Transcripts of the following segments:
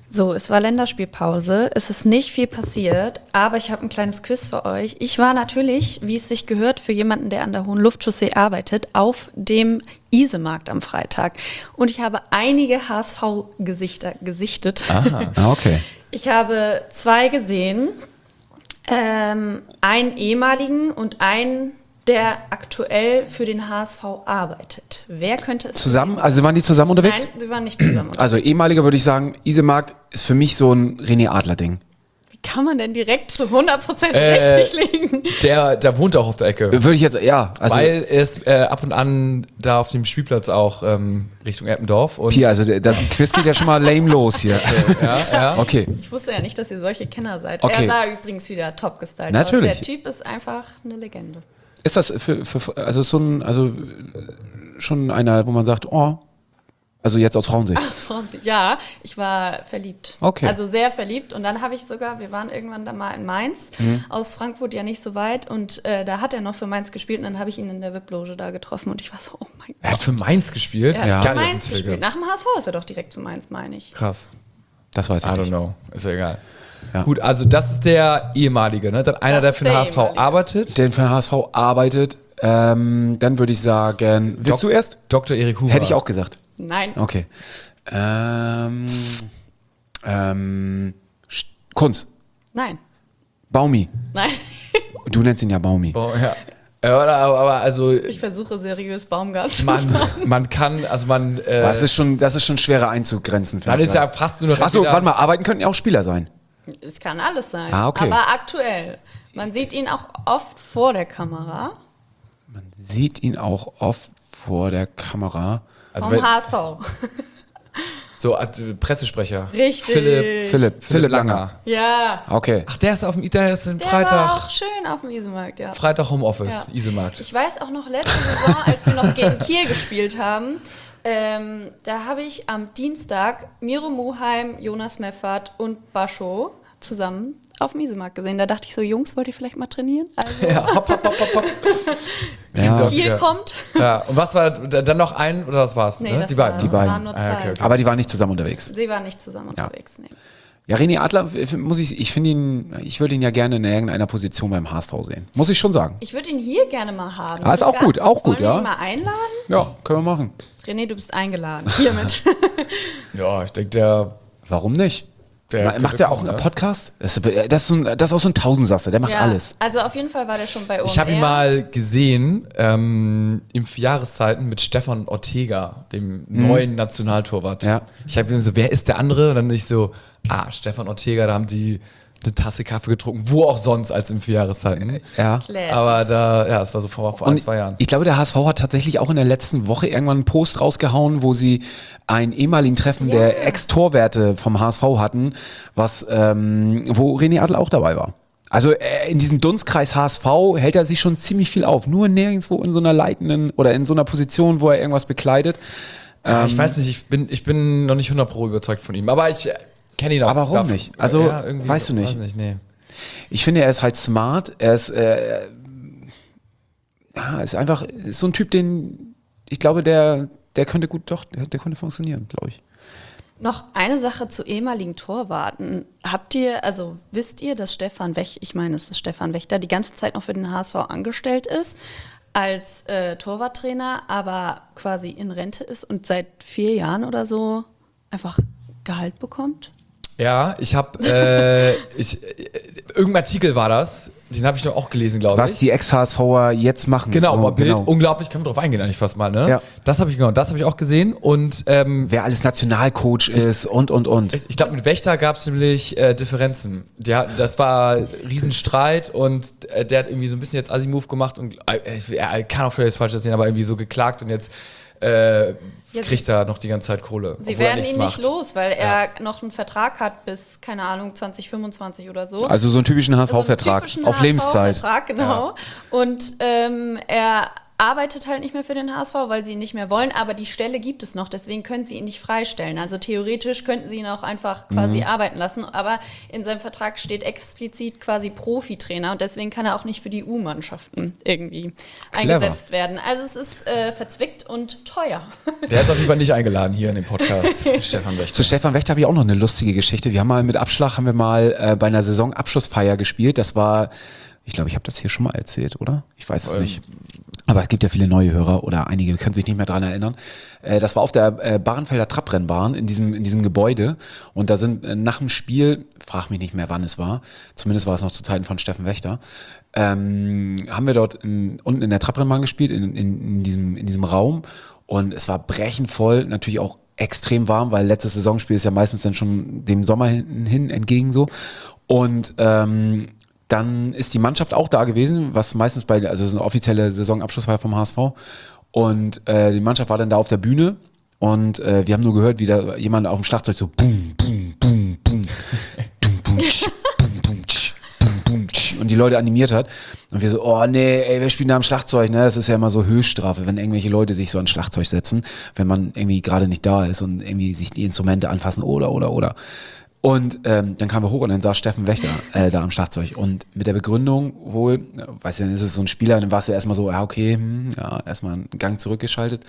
So, es war Länderspielpause, es ist nicht viel passiert, aber ich habe ein kleines Quiz für euch. Ich war natürlich, wie es sich gehört für jemanden, der an der Hohenluftchaussee arbeitet, auf dem Isemarkt am Freitag. Und ich habe einige HSV-Gesichter gesichtet. Aha, okay. Ich habe 2 gesehen, einen ehemaligen und einen, der aktuell für den HSV arbeitet. Wer könnte es Zusammen? sein? Also waren die zusammen unterwegs? Nein, die waren nicht zusammen unterwegs. Also ehemaliger würde ich sagen, Isemarkt ist für mich so ein René Adler-Ding. Wie kann man denn direkt zu 100% richtig liegen? Der wohnt auch auf der Ecke. Würde ich jetzt, ja. Also Weil er ist ab und an da auf dem Spielplatz auch Richtung Eppendorf. Und Pia, also das Quiz geht ja schon mal lame los hier. ja. Okay. Ich wusste ja nicht, dass ihr solche Kenner seid. Okay. Er sah übrigens wieder top gestylt Natürlich. aus. Der Typ ist einfach eine Legende. Ist das also schon einer, wo man sagt, oh, also jetzt aus Frauensicht? Ja, ich war verliebt. Okay. Also sehr verliebt. Und dann habe ich sogar, wir waren irgendwann da mal in Mainz, aus Frankfurt ja nicht so weit. Und da hat er noch für Mainz gespielt. Und dann habe ich ihn in der VIP-Loge da getroffen. Und ich war so, oh mein Gott. Er hat für Mainz gespielt. Er hat Gar für nicht Mainz auf dem gespielt. Zettel. Nach dem HSV ist er doch direkt zu Mainz, meine ich. Krass. Das weiß ich I don't nicht. know. Ist ja egal. Ja. Gut, also das ist der ehemalige, ne? Dann einer, Das der ist für den der HSV ehemalige. arbeitet. Der für den HSV arbeitet, dann würde ich sagen, willst du erst? Dr. Erik Huber. Hätte ich auch gesagt. Nein. Okay. Kunz. Nein. Baumi. Nein. Du nennst ihn ja Baumi. Oh, ja. Aber also Ich versuche seriös Baumgart zu sagen. man kann, also man. Das ist schon schwerer einzugrenzen. dann ist ja fast nur noch. Achso, warte mal, arbeiten könnten ja auch Spieler sein. Es kann alles sein. Ah, okay. Aber aktuell. Man sieht ihn auch oft vor der Kamera. Man sieht ihn auch oft vor der Kamera. Also Vom HSV. so als Pressesprecher. Richtig. Philipp Langer. Ja. Okay. Ach, der ist im Der Freitag. war auch schön auf dem Isemarkt, ja. Freitag Homeoffice, Ja. Isemarkt. Ich weiß auch noch, letzte Saison, als wir noch gegen Kiel gespielt haben, da habe ich am Dienstag Miro Muheim, Jonas Meffert und Bascho zusammen auf dem Isemarkt gesehen. Da dachte ich so, Jungs, wollt ihr vielleicht mal trainieren? Also, Ja, hopp. Ja. Kiel kommt. Ja, und was war dann noch ein oder das war's? Nee, ne? das Die war- beiden. das beiden. waren nur zwei. Okay. Aber die waren nicht zusammen unterwegs. Sie waren nicht zusammen unterwegs, nee. Ja, René Adler, ich würde ihn ja gerne in irgendeiner Position beim HSV sehen. Muss ich schon sagen. Ich würde ihn hier gerne mal haben. Ah, ist Zu auch gut, Gast. auch gut, Wollen wir ja. ihn mal einladen? Ja, können wir machen. René, du bist eingeladen. Hiermit. Ja, ich denke, der Warum nicht? könnte Macht er auch kommen, einen ne? Podcast? Das ist auch so ein Tausendsasser, der macht Ja, alles. Also auf jeden Fall war der schon bei uns. Ich habe ihn mal gesehen im Jahreszeiten mit Stefan Ortega, dem neuen Nationaltorwart. Ja. Ich habe ihm so, wer ist der andere? Und dann ich so, Stefan Ortega, da haben die eine Tasse Kaffee getrunken, wo auch sonst als im Jahreszeiten. Ja. Classy. Aber das war so vor ein, Und 2 Jahren. ich glaube, der HSV hat tatsächlich auch in der letzten Woche irgendwann einen Post rausgehauen, wo sie einen ehemaligen Treffen der Ex-Torwerte vom HSV hatten, wo René Adler auch dabei war. Also in diesem Dunstkreis HSV hält er sich schon ziemlich viel auf. Nur nirgendwo in so einer leitenden oder in so einer Position, wo er irgendwas bekleidet. Ich weiß nicht, ich bin noch nicht 100% überzeugt von ihm, aber ich kenne ihn auch. Aber warum nicht? Also, irgendwie weißt du nicht. Weiß nicht, nee. Ich finde, er ist halt smart. Er ist, ist so ein Typ, den ich glaube, der könnte der könnte funktionieren, glaube ich. Noch eine Sache zu ehemaligen Torwarten. Wisst ihr, dass Stefan Wächter die ganze Zeit noch für den HSV angestellt ist, als Torwarttrainer, aber quasi in Rente ist und seit 4 Jahren oder so einfach Gehalt bekommt? Ja, ich habe, irgendein Artikel war das, den habe ich noch auch gelesen, glaube ich. Was die Ex-HSVer jetzt machen. Genau, Oh, aber Bild, unglaublich, können wir drauf eingehen eigentlich fast mal, ne? Ja. Das habe ich auch gesehen und Wer alles Nationalcoach ist und. ich glaube, mit Wächter gab es nämlich Differenzen. Das war Riesenstreit und der hat irgendwie so ein bisschen jetzt Assi-Move gemacht und er kann auch vielleicht falsch sehen, aber irgendwie so geklagt und jetzt kriegt er noch die ganze Zeit Kohle. Sie obwohl er werden nichts ihn nicht macht. los, weil er noch einen Vertrag hat bis, keine Ahnung, 2025 oder so. Also so einen typischen HSV-Vertrag typischen auf Lebenszeit. HSV-Vertrag, genau. Und er arbeitet halt nicht mehr für den HSV, weil sie ihn nicht mehr wollen, aber die Stelle gibt es noch, deswegen können sie ihn nicht freistellen. Also theoretisch könnten sie ihn auch einfach quasi arbeiten lassen, aber in seinem Vertrag steht explizit quasi Profitrainer und deswegen kann er auch nicht für die U-Mannschaften irgendwie eingesetzt werden. Also es ist verzwickt und teuer. Der ist auf jeden Fall nicht eingeladen hier in den Podcast, Stefan Wächter. Zu Stefan Wächter habe ich auch noch eine lustige Geschichte. Wir haben mal mit Abschlag bei einer Saisonabschlussfeier gespielt. Das war, ich glaube, ich habe das hier schon mal erzählt, oder? Ich weiß es nicht. Aber es gibt ja viele neue Hörer oder einige können sich nicht mehr dran erinnern. Das war auf der Bahrenfelder Trabrennbahn in diesem Gebäude. Und da sind nach dem Spiel, frag mich nicht mehr, wann es war, zumindest war es noch zu Zeiten von Steffen Wächter, haben wir dort unten in der Trabrennbahn gespielt, in diesem Raum. Und es war brechend voll, natürlich auch extrem warm, weil letztes Saisonspiel ist ja meistens dann schon dem Sommer hin entgegen so. Und dann ist die Mannschaft auch da gewesen, was meistens also es ist eine offizielle Saisonabschlussfeier vom HSV. Und die Mannschaft war dann da auf der Bühne und wir haben nur gehört, wie da jemand auf dem Schlagzeug so boom, boom, boom, boom, boom, boom, boom, boom, boom, und die Leute animiert hat. Und wir so, oh nee, ey, wir spielen da am Schlagzeug, ne? Das ist ja immer so Höchststrafe, wenn irgendwelche Leute sich so ans Schlagzeug setzen, wenn man irgendwie gerade nicht da ist und irgendwie sich die Instrumente anfassen oder. Und dann kamen wir hoch und dann saß Steffen Wächter da am Schlagzeug. Und mit der Begründung wohl, weißt du, dann ist es so ein Spieler, dann warst du erstmal so, ja okay, erstmal einen Gang zurückgeschaltet.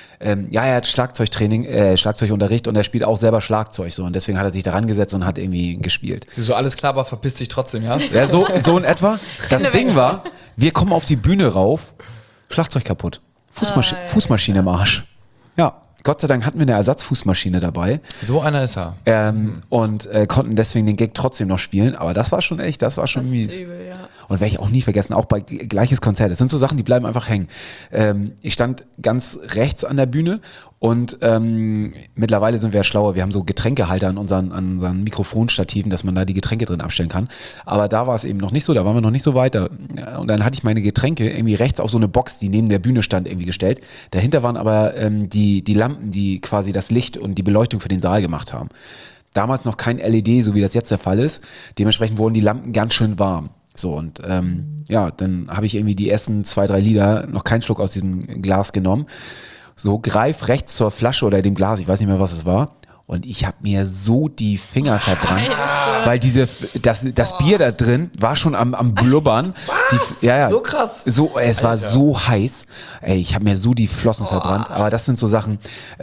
Er hat Schlagzeugunterricht und er spielt auch selber Schlagzeug so. Und deswegen hat er sich da rangesetzt und hat irgendwie gespielt. So alles klar, aber verpiss dich trotzdem, ja? Ja, so in etwa. Das Ding war, wir kommen auf die Bühne rauf, Schlagzeug kaputt. Fußmaschine im Arsch. Ja. Gott sei Dank hatten wir eine Ersatzfußmaschine dabei. So einer ist er. Und konnten deswegen den Gig trotzdem noch spielen. Aber das war schon echt, das war schon mies. Das ist übel, ja. Und werde ich auch nie vergessen, auch bei gleiches Konzert. Das sind so Sachen, die bleiben einfach hängen. Ich stand ganz rechts an der Bühne und mittlerweile sind wir ja schlauer. Wir haben so Getränkehalter an unseren Mikrofonstativen, dass man da die Getränke drin abstellen kann. Aber da war es eben noch nicht so, da waren wir noch nicht so weit. Und dann hatte ich meine Getränke irgendwie rechts auf so eine Box, die neben der Bühne stand, irgendwie gestellt. Dahinter waren aber die Lampen, die quasi das Licht und die Beleuchtung für den Saal gemacht haben. Damals noch kein LED, so wie das jetzt der Fall ist. Dementsprechend wurden die Lampen ganz schön warm. So, und dann habe ich irgendwie die ersten 2, 3 Lieder noch keinen Schluck aus diesem Glas genommen. So, greif rechts zur Flasche oder dem Glas, ich weiß nicht mehr, was es war. Und ich habe mir so die Finger verbrannt, weil das Bier da drin war schon am Blubbern. So krass. Es war so heiß. Ey, ich habe mir so die Flossen verbrannt. Aber das sind so Sachen,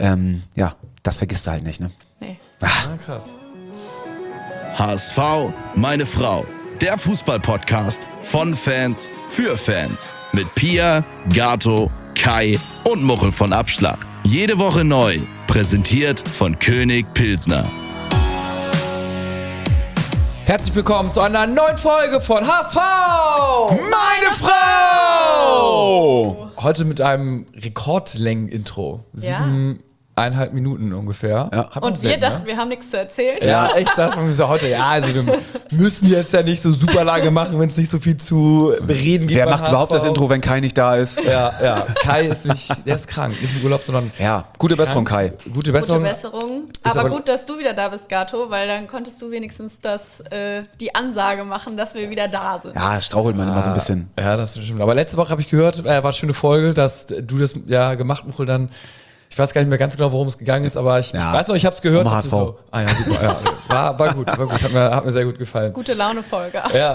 das vergisst du halt nicht, ne? Nee. Krass. HSV, meine Frau. Der Fußball-Podcast von Fans für Fans. Mit Pia, Gato, Kai und Muchel von Abschlag. Jede Woche neu. Präsentiert von König Pilsner. Herzlich willkommen zu einer neuen Folge von HSV! Meine Frau! Heute mit einem Rekordlängen-Intro. 7,5 Minuten ungefähr. Ja. Und wir dachten, wir haben nichts zu erzählen. Ja, echt, das haben wir so heute. Ja, also wir müssen jetzt ja nicht so super lange machen, wenn es nicht so viel zu bereden gibt. Wer beim macht überhaupt HSV. das Intro, wenn Kai nicht da ist? Ja. Kai ist der ist krank. Nicht im Urlaub, sondern Ja, gute Besserung, Kai. Gute Besserung. Gute Besserung. Aber aber- gut, dass du wieder da bist, Gato, weil dann konntest du wenigstens die Ansage machen, dass wir wieder da sind. Ja, strauchelt man immer so ein bisschen. Ja, das stimmt. Aber letzte Woche habe ich gehört, war eine schöne Folge, dass du das ja gemacht, Muchel, dann. Ich weiß gar nicht mehr ganz genau, worum es gegangen ist, aber ich weiß noch, ich habe es gehört. Um und HSV. so, ja, super. Ja. War gut. Hat mir sehr gut gefallen. Gute Laune-Folge. Ja.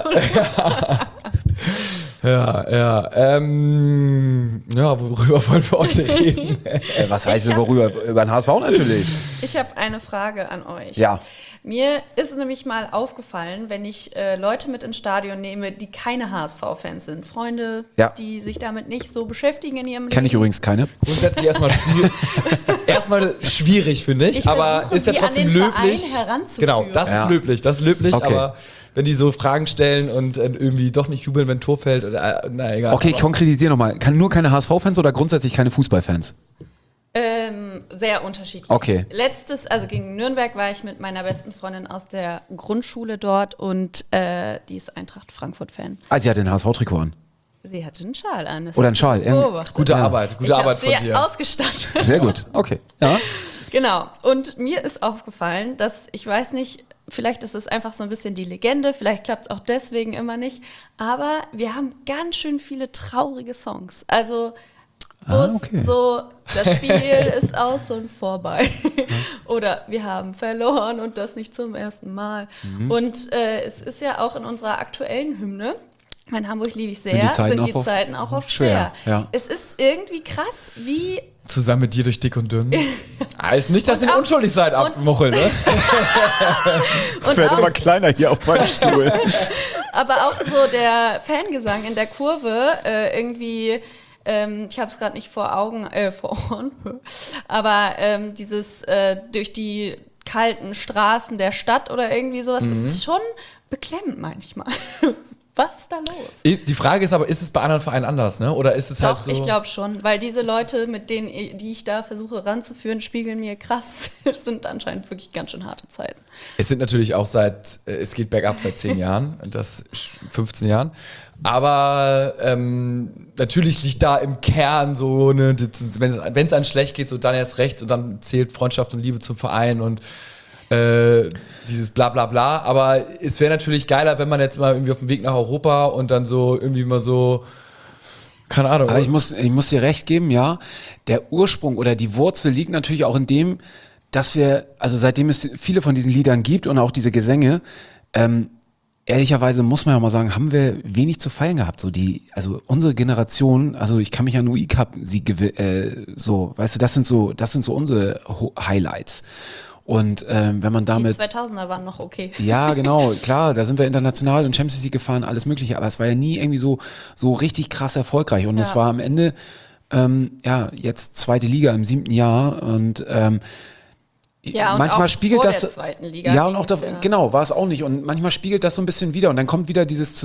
Worüber wollen wir heute reden? Was heißt worüber? Über den HSV natürlich. Ich habe eine Frage an euch. Ja. Mir ist nämlich mal aufgefallen, wenn ich Leute mit ins Stadion nehme, die keine HSV-Fans sind, Freunde, Ja. die sich damit nicht so beschäftigen in ihrem Leben. Kenne ich übrigens keine. Grundsätzlich erstmal schwierig, finde ich, Ich aber versuche, ist ja sie an trotzdem den löblich. Verein heranzuführen. Genau, das Ja. ist löblich, Okay. aber wenn die so Fragen stellen und irgendwie doch nicht jubeln, wenn ein Tor fällt, oder na egal. Okay, ich konkretisiere nochmal. Nur keine HSV-Fans oder grundsätzlich keine Fußballfans? Sehr unterschiedlich. Okay. Gegen Nürnberg war ich mit meiner besten Freundin aus der Grundschule dort und die ist Eintracht Frankfurt-Fan. Ah, sie hat den HSV-Trikot an. Sie hatte einen Schal an. Das Oder hast einen du Schal. beobachtet. Gute Ja. Arbeit Ich habe von sie dir. ausgestattet. Sehr gut. Okay. Ja. Genau. Und mir ist aufgefallen, dass, ich weiß nicht, vielleicht ist es einfach so ein bisschen die Legende, vielleicht klappt es auch deswegen immer nicht, aber wir haben ganz schön viele traurige Songs. Also wo es so, das Spiel ist aus und vorbei. Oder wir haben verloren und das nicht zum ersten Mal. Und es ist ja auch in unserer aktuellen Hymne, mein Hamburg liebe ich sehr, sind die Zeiten auch oft schwer. Ja. Es ist irgendwie krass, wie... Zusammen mit dir durch dick und dünn. Heißt nicht, dass ihr unschuldig seid, Muchel, ne? Ich werde immer kleiner hier auf meinem Stuhl. Aber auch so der Fangesang in der Kurve, irgendwie, ich habe es gerade nicht vor Ohren, aber dieses durch die kalten Straßen der Stadt oder irgendwie sowas, das ist schon beklemmend manchmal. Was ist da los? Die Frage ist aber, ist es bei anderen Vereinen anders, ne? Oder ist es Doch, halt so? ich glaube schon, weil diese Leute, mit denen, die ich da versuche ranzuführen, spiegeln mir krass. Es sind anscheinend wirklich ganz schön harte Zeiten. Es sind natürlich auch es geht bergab seit 10 Jahren, 15 Jahren. Aber natürlich liegt da im Kern so, ne, wenn es einem schlecht geht, so dann erst recht und dann zählt Freundschaft und Liebe zum Verein und dieses bla bla bla, aber es wäre natürlich geiler, wenn man jetzt mal irgendwie auf dem Weg nach Europa und dann so irgendwie mal so, keine Ahnung. Aber ich muss dir recht geben, ja, der Ursprung oder die Wurzel liegt natürlich auch in dem, dass wir, also seitdem es viele von diesen Liedern gibt und auch diese Gesänge, ehrlicherweise muss man ja mal sagen, haben wir wenig zu feiern gehabt. Also unsere Generation, also ich kann mich an UI-Cup-Sieg weißt du, das sind so unsere Highlights. Und wenn man damit... Die 2000er waren noch okay. Ja, genau, klar, da sind wir international und Champions League gefahren, alles mögliche, aber es war ja nie irgendwie so richtig krass erfolgreich und es war am Ende, jetzt zweite Liga im 7. Jahr und und manchmal auch spiegelt vor das... der zweiten Liga. Ja, und auch genau, war es auch nicht und manchmal spiegelt das so ein bisschen wieder und dann kommt wieder dieses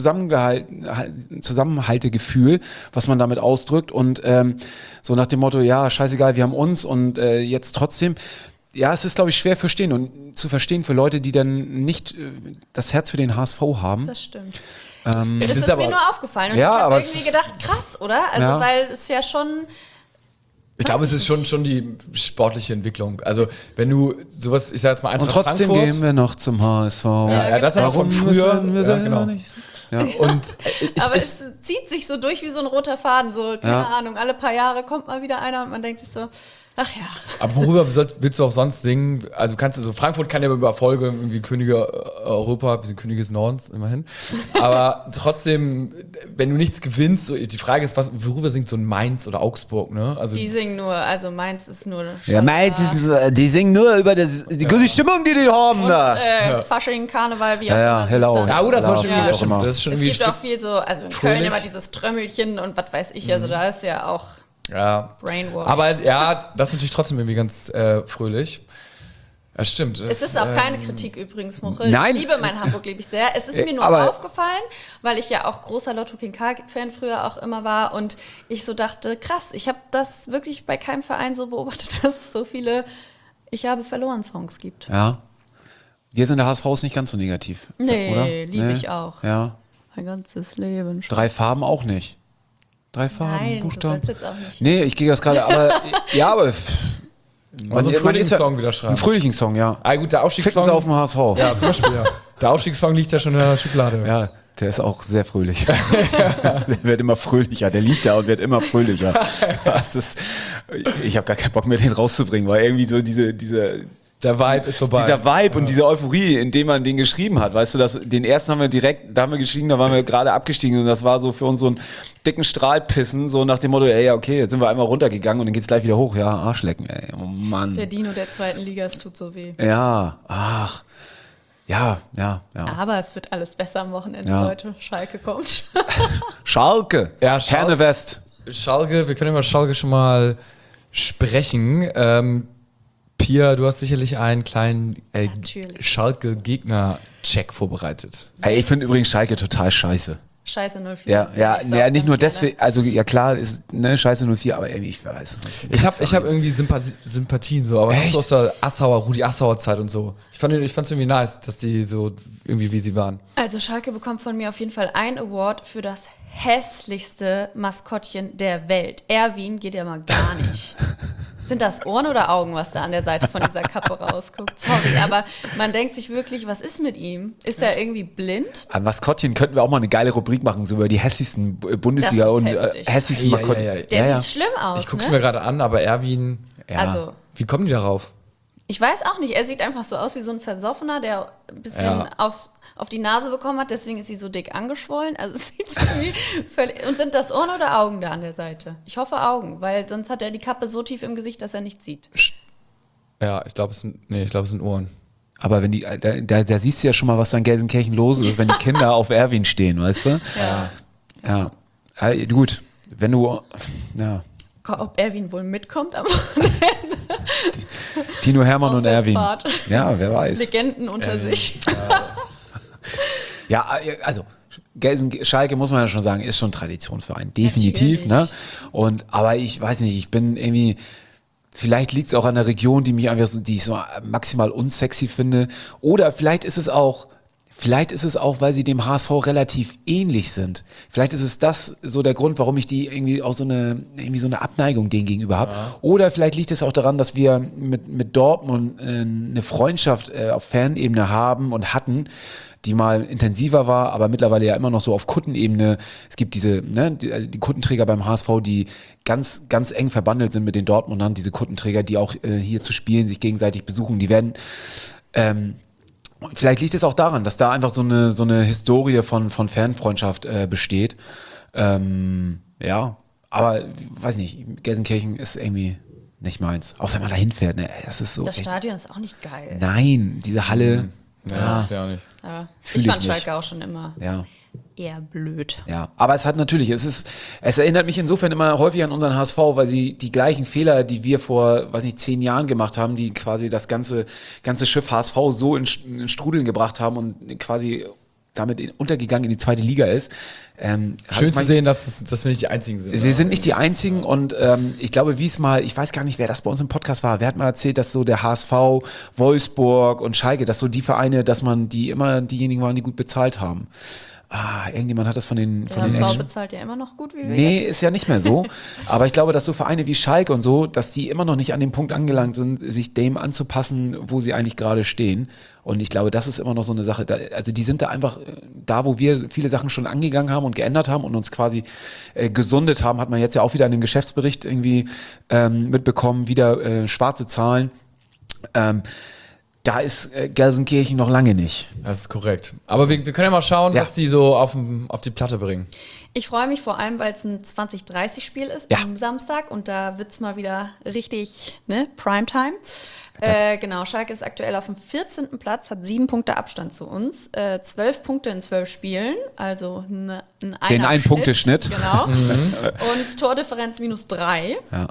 Zusammenhaltegefühl, was man damit ausdrückt und so nach dem Motto, ja, scheißegal, wir haben uns und jetzt trotzdem... Ja, es ist, glaube ich, schwer zu verstehen für Leute, die dann nicht das Herz für den HSV haben. Das stimmt. Es Das ist mir nur aufgefallen und ich habe irgendwie gedacht, krass, oder? Also, weil es ja schon... Ich glaube, es ist schon die sportliche Entwicklung. Also, wenn du sowas, ich sag jetzt mal Eintracht und trotzdem Frankfurt, gehen wir noch zum HSV. Ja, das ist aber von früher. Genau. Ja. Und aber es zieht sich so durch wie so ein roter Faden, so, keine Ahnung, alle paar Jahre kommt mal wieder einer und man denkt sich so, ach ja. Aber worüber willst du auch sonst singen? Also Frankfurt kann ja über Erfolge, irgendwie Könige Europa, wir sind Könige des Nordens, immerhin. Aber trotzdem, wenn du nichts gewinnst, so, die Frage ist, worüber singt so ein Mainz oder Augsburg, ne? Also die singen nur, also Mainz ist nur... Ja, Mainz die singen nur über die gute Stimmung, die haben da. Und Fasching, Karneval, wie auch Ja, immer. hello. Ja, gut, das war schon Ja. stimmt. Das ist schon Es irgendwie gibt auch viel so, also in Köln immer dieses Trömmelchen und was weiß ich, also da ist ja auch Brainwash. Aber ja, das ist natürlich trotzdem irgendwie ganz fröhlich. Ja, stimmt. Es ist auch keine Kritik übrigens, Muchel. Nein. Ich liebe mein Hamburg, liebe ich sehr. Es ist mir nur aufgefallen, weil ich ja auch großer Lotto King K-Fan früher auch immer war und ich so dachte, krass, ich habe das wirklich bei keinem Verein so beobachtet, dass es so viele Ich habe verloren Songs gibt. Ja. Wir sind der HSV ist nicht ganz so negativ. Nee, oder? liebe ich auch. Ja. Mein ganzes Leben. 3 Farben auch nicht. 3 Farben, Nein, Buchstaben. du sollst jetzt auch nicht. Nee, ich gehe das gerade, aber ja, aber Also einen Frühlingssong wieder schreiben. Ein Frühlingssong, ja. Ah, gut, der Aufstiegssong. Ficken Sie auf dem HSV. Ja, zum Beispiel, ja. Der Aufstiegssong liegt ja schon in der Schublade. Ja, der ist auch sehr fröhlich. Der wird immer fröhlicher. Der liegt da und wird immer fröhlicher. Ich habe gar keinen Bock mehr, den rauszubringen, weil irgendwie so der Vibe ist vorbei. Dieser Vibe und diese Euphorie, in dem man den geschrieben hat, weißt du, den ersten haben wir geschrieben, da waren wir gerade abgestiegen und das war so für uns so einen dicken Strahlpissen, so nach dem Motto, ey, okay, jetzt sind wir einmal runtergegangen und dann geht's gleich wieder hoch, ja, Arschlecken, ey, oh Mann. Der Dino der zweiten Liga, es tut so weh. Ja, ach, ja. Aber es wird alles besser am Wochenende, Ja. Leute. Schalke kommt. Schalke, Ja, Herne West. Schalke, wir können über Schalke schon mal sprechen. Pia, du hast sicherlich einen kleinen Schalke-Gegner-Check vorbereitet. Ey, ich finde übrigens Schalke total scheiße. Scheiße 04. Ja, nicht nur deswegen, also ja klar, ist Scheiße 04, aber irgendwie, ich weiß nicht. Ich hab irgendwie Sympathien so, aber nicht aus der Rudi Assauer Zeit und so. Ich fand's irgendwie nice, dass die so irgendwie wie sie waren. Also Schalke bekommt von mir auf jeden Fall einen Award für das hässlichste Maskottchen der Welt. Erwin geht ja mal gar nicht. Sind das Ohren oder Augen, was da an der Seite von dieser Kappe rausguckt? Sorry, aber man denkt sich wirklich, was ist mit ihm? Ist er irgendwie blind? An Maskottchen könnten wir auch mal eine geile Rubrik machen, so über die hässlichsten Bundesliga Das ist und heftig. hässlichsten Maskottchen. Ja. Der sieht schlimm aus, Ich guck's ne? mir gerade an, aber Erwin, Ja. Also, wie kommen die darauf? ich weiß auch nicht. Er sieht einfach so aus wie so ein Versoffener, der ein bisschen auf die Nase bekommen hat. Deswegen ist sie so dick angeschwollen. Also es sieht irgendwie völlig... Und sind das Ohren oder Augen da an der Seite? Ich hoffe Augen, weil sonst hat er die Kappe so tief im Gesicht, dass er nichts sieht. Ja, ich glaube, es sind Ohren. Aber wenn da siehst du ja schon mal, was da in Gelsenkirchen los ist, wenn die Kinder auf Erwin stehen, weißt du? Ja. Gut, wenn du, ja. Ob Erwin wohl mitkommt, aber Tino Hermann und Erwin. Auswärtsfahrt. Ja, wer weiß. Legenden unter sich. Ja, also Schalke muss man ja schon sagen, ist schon Traditionsverein, definitiv. Ne? Aber ich weiß nicht, ich bin irgendwie, vielleicht liegt es auch an der Region, die ich so maximal unsexy finde. Oder vielleicht ist es auch, weil sie dem HSV relativ ähnlich sind. Vielleicht ist es das so der Grund, warum ich die irgendwie auch so eine Abneigung denen gegenüber habe. Ja. Oder vielleicht liegt es auch daran, dass wir mit Dortmund eine Freundschaft auf Fanebene haben und hatten, die mal intensiver war, aber mittlerweile ja immer noch so auf Kuttenebene. Es gibt diese, die Kuttenträger beim HSV, die ganz, ganz eng verbandelt sind mit den Dortmundern, diese Kuttenträger, die auch hier zu spielen, sich gegenseitig besuchen, die werden, vielleicht liegt es auch daran, dass da einfach so eine Historie von Fanfreundschaft besteht. Ja, aber weiß nicht, Gelsenkirchen ist irgendwie nicht meins. Auch wenn man da hinfährt, ne? Das ist so. Das Stadion ist auch nicht geil. Nein, diese Halle. Ja, auch nicht. Ja. Fühl Ich fand ich nicht. Schalke auch schon immer eher blöd. Ja, aber es erinnert mich insofern immer häufig an unseren HSV, weil sie die gleichen Fehler, die wir vor, 10 Jahren gemacht haben, die quasi das ganze Schiff HSV so in Strudeln gebracht haben und quasi damit untergegangen in die zweite Liga ist. Schön zu sehen, dass wir nicht die Einzigen sind. Wir sind nicht die Einzigen und ich glaube, ich weiß gar nicht, wer das bei uns im Podcast war, wer hat mal erzählt, dass so der HSV, Wolfsburg und Schalke, dass so die Vereine, dass man die immer diejenigen waren, die gut bezahlt haben. Irgendjemand hat das von den HSV bezahlt ja immer noch gut, wie wir Nee, jetzt. ist ja nicht mehr so. Aber ich glaube, dass so Vereine wie Schalke und so, dass die immer noch nicht an dem Punkt angelangt sind, sich dem anzupassen, wo sie eigentlich gerade stehen. Und ich glaube, das ist immer noch so eine Sache. Also die sind da einfach, da wo wir viele Sachen schon angegangen haben und geändert haben und uns quasi gesundet haben, hat man jetzt ja auch wieder in dem Geschäftsbericht irgendwie mitbekommen, wieder schwarze Zahlen. Da ist Gelsenkirchen noch lange nicht. Das ist korrekt. Aber wir können ja mal schauen, was die so auf die Platte bringen. Ich freue mich vor allem, weil es ein 20:30-Spiel ist am Samstag und da wird es mal wieder richtig Primetime. Genau, Schalke ist aktuell auf dem 14. Platz, hat 7 Punkte Abstand zu uns, 12 Punkte in 12 Spielen, also den Ein-Punkte-Schnitt. Genau. Und Tordifferenz -3. Ja.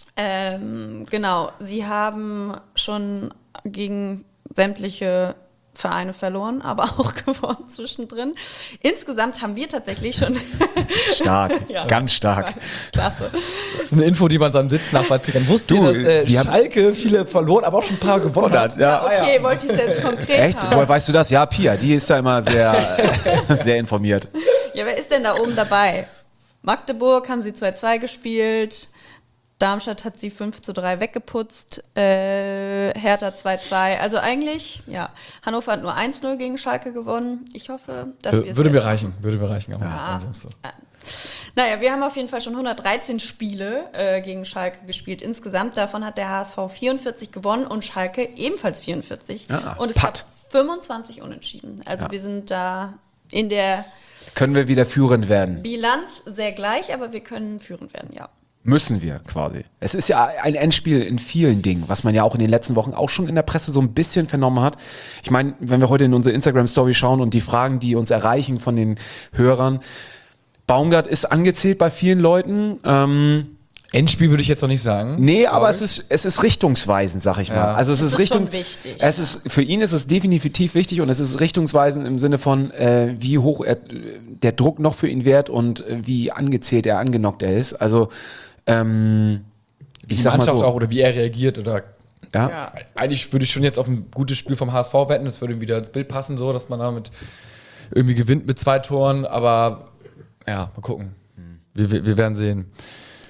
Genau, sie haben schon gegen sämtliche Vereine verloren, aber auch gewonnen zwischendrin. Insgesamt haben wir tatsächlich schon... Stark, Ja. ganz stark. Klasse. Das ist eine Info, die man seinem Sitznachbarn wusste, dass Schalke viele verloren, aber auch schon ein paar gewonnen hat. Ja. Okay, wollte ich es jetzt konkret Echt? haben. Woher weißt du das? Ja, Pia, die ist da immer sehr, sehr informiert. Ja, wer ist denn da oben dabei? Magdeburg haben sie 2-2 gespielt. Darmstadt hat sie 5:3 weggeputzt. Hertha 2-2. Also eigentlich, Hannover hat nur 1-0 gegen Schalke gewonnen. Ich hoffe, dass wir es Würde mir besser reichen. Aber Ja. ansonsten. Naja, wir haben auf jeden Fall schon 113 Spiele gegen Schalke gespielt insgesamt. Davon hat der HSV 44 gewonnen und Schalke ebenfalls 44. Ja, und es hat 25 Unentschieden. Also wir sind da in der Können wir wieder führend werden? Bilanz sehr gleich, aber wir können führend werden, ja. Müssen wir quasi. Es ist ja ein Endspiel in vielen Dingen, was man ja auch in den letzten Wochen auch schon in der Presse so ein bisschen vernommen hat. Ich meine, wenn wir heute in unsere Instagram-Story schauen und die Fragen, die uns erreichen von den Hörern, Baumgart ist angezählt bei vielen Leuten. Endspiel würde ich jetzt noch nicht sagen. Nee, aber es ist richtungsweisend, sag ich mal. Ja. Also es ist schon wichtig. Für ihn ist es definitiv wichtig und es ist richtungsweisend im Sinne von, wie hoch der Druck noch für ihn wird und wie angezählt angenockt er ist. Also Wie ich die sag mal Mannschaft so, auch oder wie er reagiert oder ja. eigentlich würde ich schon jetzt auf ein gutes Spiel vom HSV wetten. Das würde wieder ins Bild passen, so dass man damit irgendwie gewinnt mit 2 Toren. Aber ja, mal gucken. Wir werden sehen.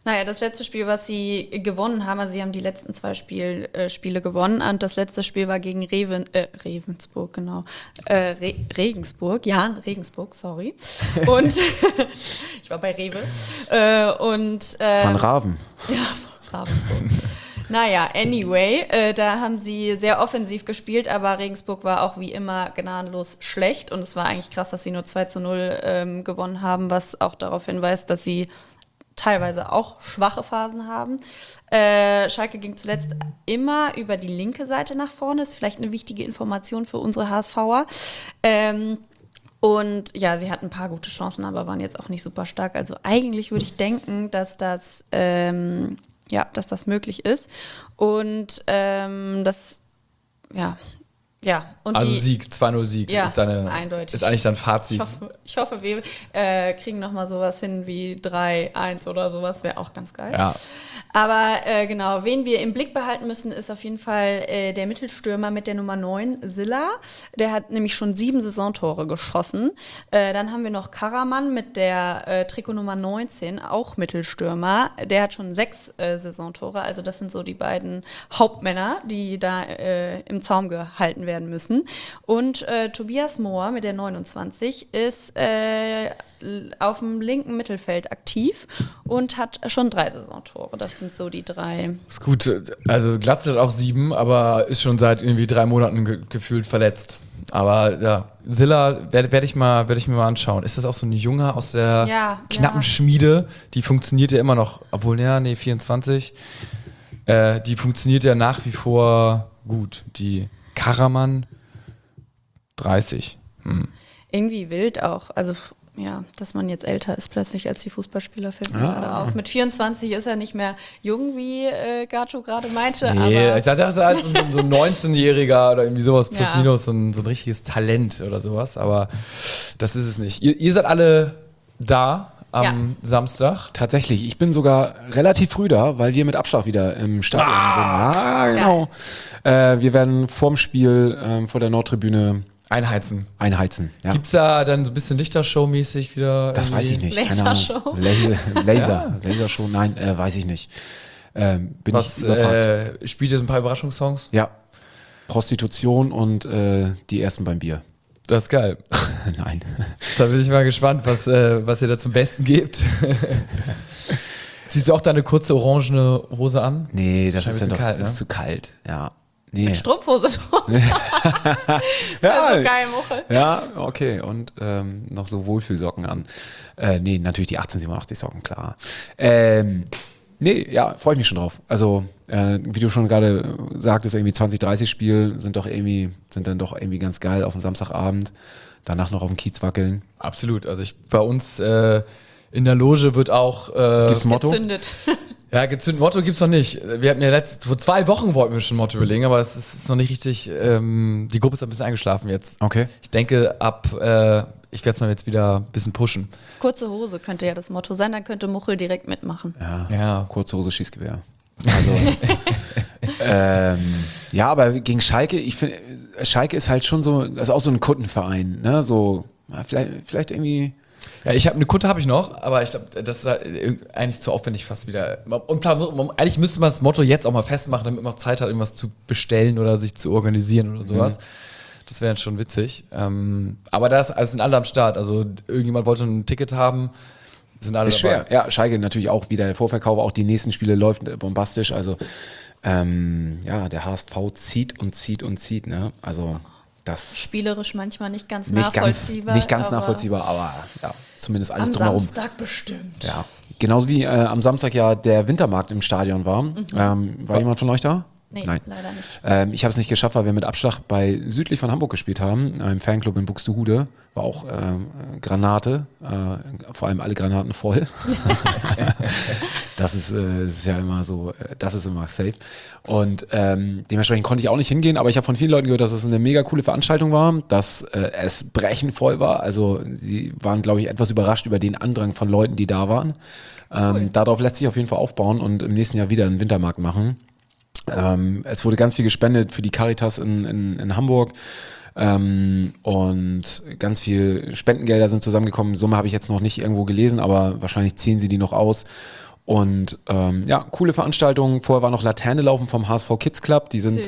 Naja, das letzte Spiel, was sie gewonnen haben, also sie haben die letzten 2 Spiele gewonnen und das letzte Spiel war gegen Regensburg, genau. Regensburg, sorry. Und ich war bei Rewe. Van Raven. Ja, Ravensburg. Naja, anyway, da haben sie sehr offensiv gespielt, aber Regensburg war auch wie immer gnadenlos schlecht und es war eigentlich krass, dass sie nur 2-0 gewonnen haben, was auch darauf hinweist, dass sie teilweise auch schwache Phasen haben. Schalke ging zuletzt immer über die linke Seite nach vorne, ist vielleicht eine wichtige Information für unsere HSVer. Und ja, sie hatten ein paar gute Chancen, aber waren jetzt auch nicht super stark. Also eigentlich würde ich denken, dass das möglich ist. Und Und also Sieg, 2-0 Sieg ist eindeutig. Ist eigentlich dann Fazit. Ich hoffe, wir kriegen nochmal sowas hin wie 3-1 oder sowas, wäre auch ganz geil. Ja. Aber genau, wen wir im Blick behalten müssen, ist auf jeden Fall der Mittelstürmer mit der Nummer 9, Silla. Der hat nämlich schon 7 Saisontore geschossen. Dann haben wir noch Karaman mit der Trikot Nummer 19, auch Mittelstürmer. Der hat schon 6 Saisontore. Also das sind so die beiden Hauptmänner, die da im Zaum gehalten werden müssen. Und Tobias Mohr mit der 29 ist auf dem linken Mittelfeld aktiv und hat schon 3 Saisontore. Das sind so die 3. Ist gut, also Glatzel hat auch 7, aber ist schon seit irgendwie 3 Monaten gefühlt verletzt. Aber ja, Silla werd ich mir mal anschauen. Ist das auch so ein Junge aus der knappen Schmiede? Die funktioniert ja immer noch, obwohl, 24. Die funktioniert ja nach wie vor gut. Die Karaman 30. Irgendwie wild auch. Also ja, dass man jetzt älter ist plötzlich als die Fußballspieler, fällt mir gerade auf. Mit 24 ist er nicht mehr jung, wie Gato gerade meinte. Nee, aber ich dachte, das ist als so ein 19-Jähriger oder irgendwie sowas, plus minus, so ein richtiges Talent oder sowas. Aber das ist es nicht. Ihr seid alle da am Samstag. Tatsächlich, ich bin sogar relativ früh da, weil wir mit Abschlag wieder im Stadion sind. Ja, genau. Wir werden vorm Spiel vor der Nordtribüne Einheizen. Ja. Gibt's da dann so ein bisschen Lichtershow-mäßig wieder? Das weiß ich nicht. Lasershow? Lasershow, nein, weiß ich nicht. Bin ich überfragt. Spielt ihr so ein paar Überraschungssongs? Ja. Prostitution und die ersten beim Bier. Das ist geil. Nein. Da bin ich mal gespannt, was ihr da zum Besten gebt. Ziehst du auch deine kurze orangene Hose an? Nee, das ist ja doch kalt, ne? ist zu kalt. Ja. Nee. mit Strumpfhose drunter. Das wäre so geil, Muchel. Ja, okay. Und noch so Wohlfühlsocken an. Nee, natürlich die 1887 Socken, klar. Nee, ja, freue ich mich schon drauf. Also, wie du schon gerade sagtest, irgendwie 20-30-Spiel sind dann doch irgendwie ganz geil auf dem Samstagabend. Danach noch auf dem Kiez wackeln. Absolut. Also bei uns in der Loge wird auch Gibt's ein Motto? Gezündet. Ja, gezündet Motto gibt's noch nicht. Wir hatten ja vor 2 Wochen wollten wir schon ein Motto überlegen, aber es ist noch nicht richtig, die Gruppe ist ein bisschen eingeschlafen jetzt. Okay. Ich denke, ich werde es mal jetzt wieder ein bisschen pushen. Kurze Hose könnte ja das Motto sein, dann könnte Muchel direkt mitmachen. Ja. Kurze Hose, Schießgewehr. Also, ja, aber gegen Schalke, ich finde, Schalke ist halt schon so, das ist auch so ein Kundenverein, ne? So, vielleicht irgendwie. Ja, eine Kutte habe ich noch, aber ich glaube, das ist halt eigentlich zu aufwendig fast wieder. Und klar, eigentlich müsste man das Motto jetzt auch mal festmachen, damit man auch Zeit hat, irgendwas zu bestellen oder sich zu organisieren oder sowas. Das wäre schon witzig. Aber also sind alle am Start. Also irgendjemand wollte ein Ticket haben, sind alle ist dabei. Schwer. Ja, Schalke natürlich auch wieder der Vorverkauf, auch die nächsten Spiele läuft bombastisch. Also der HSV zieht und zieht und zieht, ne? Also das spielerisch manchmal nicht ganz nachvollziehbar. Nicht ganz nachvollziehbar, aber ja, zumindest alles am drumherum. Am Samstag bestimmt. Ja, genauso wie am Samstag ja der Wintermarkt im Stadion war. War jemand von euch da? Nee, Nein, leider nicht. Ich habe es nicht geschafft, weil wir mit Abschlag bei südlich von Hamburg gespielt haben, im Fanclub in Buxtehude. War auch Granate, vor allem alle Granaten voll. Das ist ja immer so, das ist immer safe. Und dementsprechend konnte ich auch nicht hingehen, aber ich habe von vielen Leuten gehört, dass es eine mega coole Veranstaltung war, dass es brechend voll war. Also sie waren, glaube ich, etwas überrascht über den Andrang von Leuten, die da waren. Cool. Darauf lässt sich auf jeden Fall aufbauen und im nächsten Jahr wieder einen Wintermarkt machen. Es wurde ganz viel gespendet für die Caritas in Hamburg. Und ganz viel Spendengelder sind zusammengekommen. Summe habe ich jetzt noch nicht irgendwo gelesen, aber wahrscheinlich ziehen sie die noch aus. Und coole Veranstaltung. Vorher war noch Laterne laufen vom HSV Kids Club. Die sind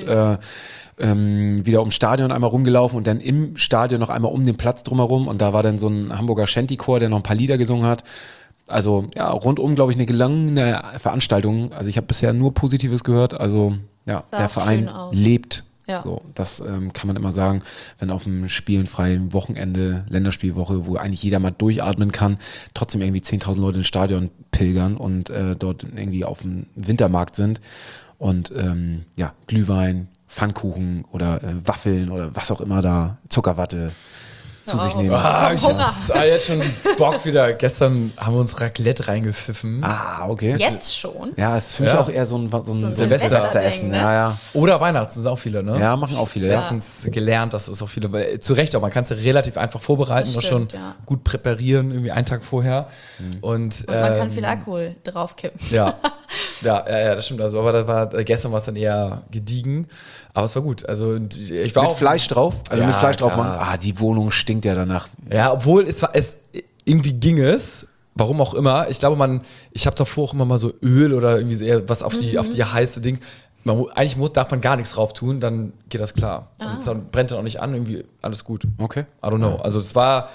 wieder ums Stadion einmal rumgelaufen und dann im Stadion noch einmal um den Platz drumherum. Und da war dann so ein Hamburger Shanty-Chor, der noch ein paar Lieder gesungen hat. Also ja, rundum, glaube ich, eine gelungene Veranstaltung. Also ich habe bisher nur Positives gehört. Also ja, der Verein lebt. Ja. So, das kann man immer sagen, wenn auf einem spielfreien Wochenende, Länderspielwoche, wo eigentlich jeder mal durchatmen kann, trotzdem irgendwie 10.000 Leute ins Stadion pilgern und dort irgendwie auf dem Wintermarkt sind und Glühwein, Pfannkuchen oder Waffeln oder was auch immer da, Zuckerwatte zu sich nehmen. Ich habe jetzt schon Bock wieder. Gestern haben wir uns Raclette reingepfiffen. Ah, okay. Jetzt schon? Ja, ist für mich auch eher so ein Silvesteressen. Ne? Ja. Oder Weihnachts, das sind auch viele, ne? Ja, machen auch viele. Letztens gelernt, dass es auch viele, weil, zu Recht auch, man kann es ja relativ einfach vorbereiten und schon gut präparieren, irgendwie einen Tag vorher. Und man kann viel Alkohol draufkippen. Ja, das stimmt. Also, aber gestern war es dann eher gediegen, aber es war gut. Also ich war mit auch Fleisch drauf? Also mit Fleisch drauf klar. machen. Die Wohnung stinkt ja danach. Ja, obwohl es irgendwie ging es. Warum auch immer. Ich glaube, ich habe davor auch immer mal so Öl oder irgendwie so eher was auf die heiße Ding. Darf man gar nichts drauf tun, dann geht das klar. Und es brennt dann auch nicht an, irgendwie alles gut. Okay. I don't know. Also es war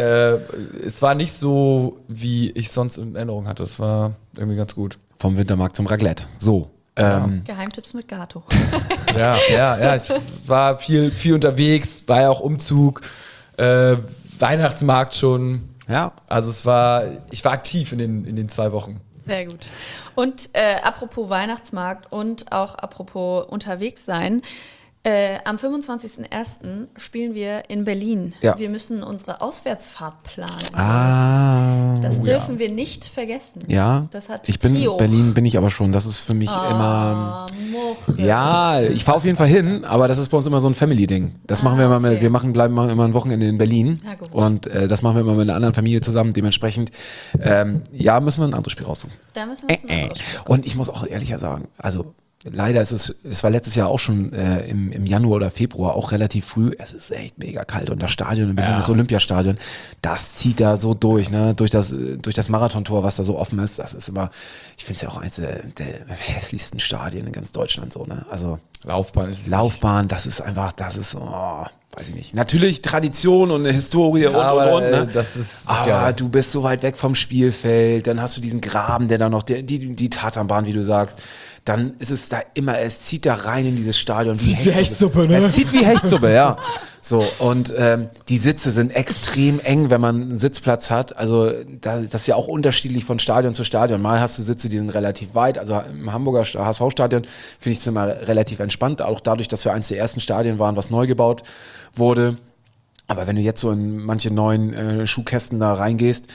nicht so, wie ich sonst in Erinnerung hatte. Es war irgendwie ganz gut. Vom Wintermarkt zum Raclette. So. Geheimtipps mit Gato. Ja. Ich war viel unterwegs, war ja auch Umzug, Weihnachtsmarkt schon. Ja. Also ich war aktiv in den 2 Wochen. Sehr gut. Und apropos Weihnachtsmarkt und auch apropos unterwegs sein, am 25.01. spielen wir in Berlin. Ja. Wir müssen unsere Auswärtsfahrt planen. Das dürfen wir nicht vergessen. Ja, Das hat Prio. Berlin bin ich aber schon. Das ist für mich immer... Moche. Ja, ich fahre auf jeden Fall hin, aber das ist bei uns immer so ein Family-Ding. Das machen wir immer, okay. bleiben immer ein Wochenende in Berlin. Ja, gut. Und das machen wir immer mit einer anderen Familie zusammen. Dementsprechend, müssen wir ein anderes Spiel raussuchen. Da müssen wir uns ein anderes Spiel Und ich muss auch ehrlicher sagen, also leider es war letztes Jahr auch schon im Januar oder Februar auch relativ früh. Es ist echt mega kalt und das Stadion in Berlin, das Olympiastadion, das zieht da so durch, ne? Durch das Marathontor, was da so offen ist. Das ist immer, ich finde es ja auch eins der hässlichsten Stadien in ganz Deutschland so, ne? Also Laufbahn, das ist weiß ich nicht. Natürlich Tradition und eine Historie und. Ne? Das ist aber du bist so weit weg vom Spielfeld, dann hast du diesen Graben, der da noch, die Tatanbahn, wie du sagst, dann ist es da immer, es zieht da rein in dieses Stadion. Zieht wie Hechtsuppe, ne? Es zieht wie Hechtsuppe, ja. So, und die Sitze sind extrem eng, wenn man einen Sitzplatz hat. Also das ist ja auch unterschiedlich von Stadion zu Stadion. Mal hast du Sitze, die sind relativ weit. Also im Hamburger HSV-Stadion finde ich es immer relativ entspannt, auch dadurch, dass wir eins der ersten Stadien waren, was neu gebaut wurde. Aber wenn du jetzt so in manche neuen Schuhkästen da reingehst,